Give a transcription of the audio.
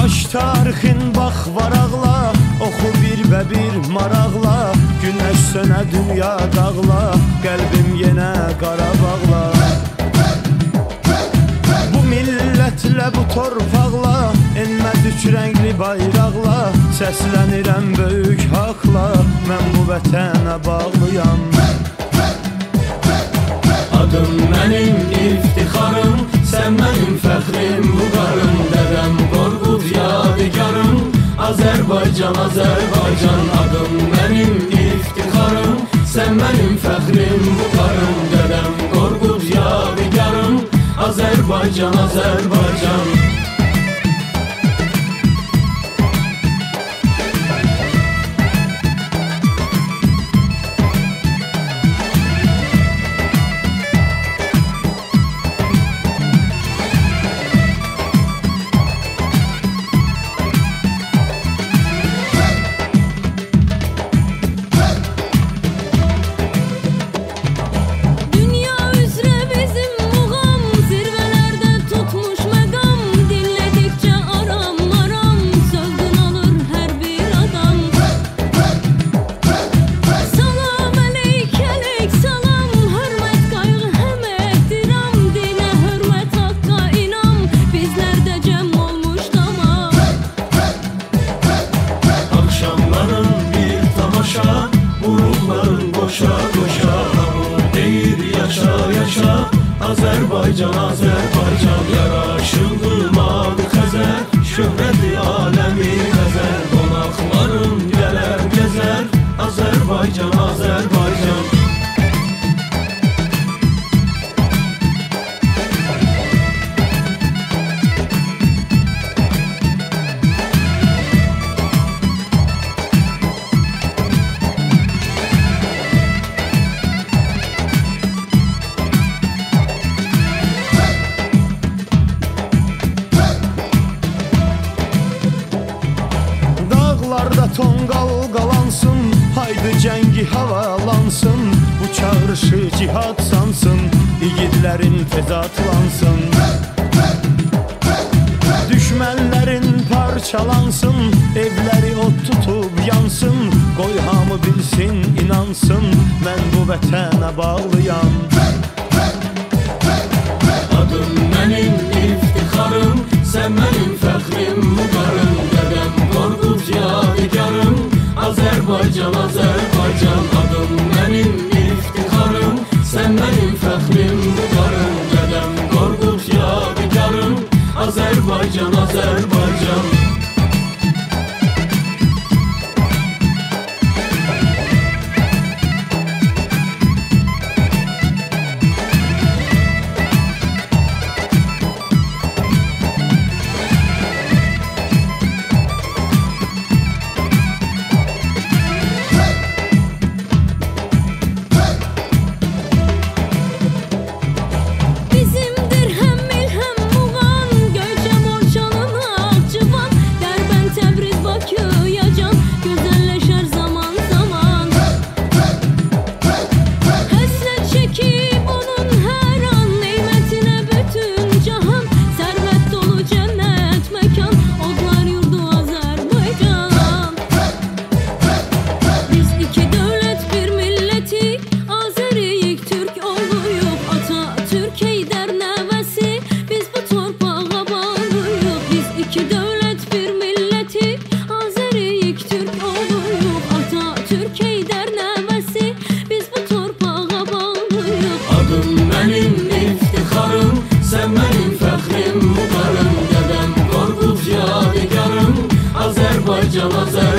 Aç tarixin bax varaqla, oxu bir və bir maraqla. Günəş sönə dünya dağla, qəlbim yenə Qarabağla. Bu millətlə, bu torpaqla, enməz üç rəngli bayraqla. Səslənirəm böyük haqla, mən bu vətənə bağlıyam. Adım mənim iftixarım, sən mənim fəxrim, vüqarım. Dədəm Qorqud yadigarım, Azərbaycan, Azərbaycan. Adım mənim iftixarım, sən mənim fəxrim, vüqarım. Dədəm Qorqud yadigarım, Azərbaycan, Azərbaycan. Azərbaycan, Azərbaycan. Yaraşıqlı mavi Xəzər, şöhrəti aləmi Xəzər. Qonaqların gələr gəzər, Azərbaycan, Azərbaycan. Dağlarda tonqal qalansın, haydi cəngi havalansın. Bu çağrışı cihad sansın, igidlərin tez atlansın. Düşmənlərin parçalansın, evləri od tutub yansın. Qoy hamı bilsin, inansın, mən bu vətənə bağlıyam. Adım mənim iftixarım, sən mənim fəxrim, vüqarım. Dədəm Qorqud yadigarım, Azərbaycan, Azərbaycan. Adım mənim iftixarım, sən mənim fəxrim, vüqarım. Dədəm Qorqud yadigarım, Azərbaycan, Azərbaycan. Azərbaycan, Azərbaycan.